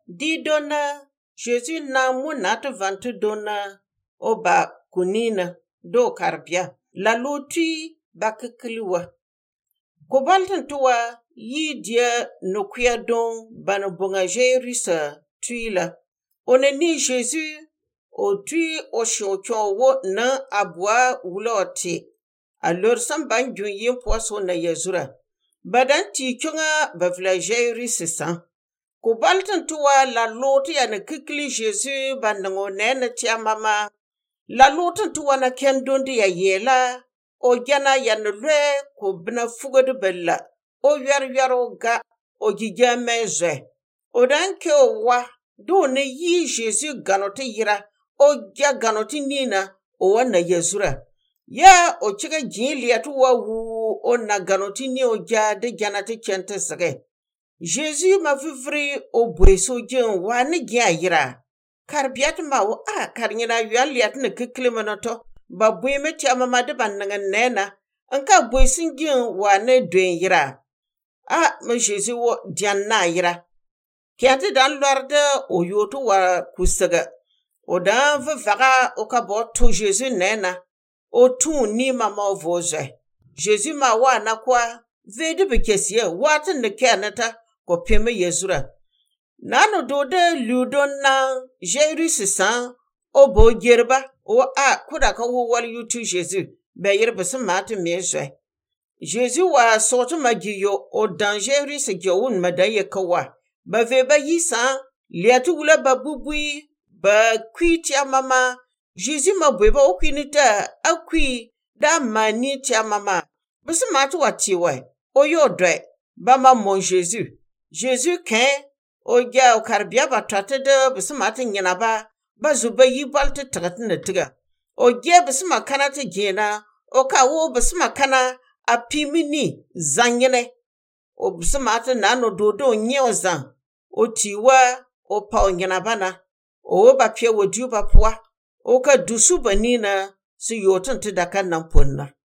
Di donna, Jésus na munat vante donna, oba kunina, do karbia, la lotui bakikliwa. Kobalten tuwa, yi dia nokuya don banabonga Jérusa tuila. Oneni Jésus, o tui o shonchon wo na abwa wulote. Alors samban jun yin poaso na yazura. Badan ti chunga bavla Jérusa san. Kobalten tuwa la loti ya na kikli Jésus bandango nena tia mama. La loten tuwa na kendondi ya yela. O jana ya nulwe ko bina fugadu bella. O yaro ga o jijame zwe. O danke o wa do ne yi Jésus ganote yira. O ja ganoti nina o wana yazura. Ya o chika jili atu wa wu o na ganoti ni o ja de janate chente sage. Jésus ma vivri o bweso jen wa ni gya yira. Karbiat ma o karnyina yualiat ne kiklimanoto. Ba bweme tia mama de banangan nena. Anka bwesin jen wa ne dwen yira. Ma Jésus wo dian na yira. Kiate dan lorde o yoto wa kusaga. O dan vaga o kabo to Jésus nena. O tun ni mama o voze. Jésus ma wa na kwa. Vede bekesie watan ne kenata ko peme yezura. Nano dode ludon na Jérusa san o bo gerba o kuda ka wo wal yutu Jésus. Be yerba se mate mezwe. Jésus wa soto magiyo o dan Jérusa gyoun madaye kawa. Ba veba yisan liatu wula ba bubui ba kwitia mama. Jésus ma bweba o kwinita akwi da mani tia mama. Bese mate watiwe. O yo dwe ba ma mon Jésus. Jésus ken o ja o karbia ba trate de bese mate nyina ba zuba yi balte tratin tiga. O je bese makana te jena o ka wo bese makana apimini zanyene. O bese mate nano dodo nye zan. O tiwa o pa o nyina bana. O ba pie wo du ba poa. O ka dusu banina si yotan te daka nan ponna.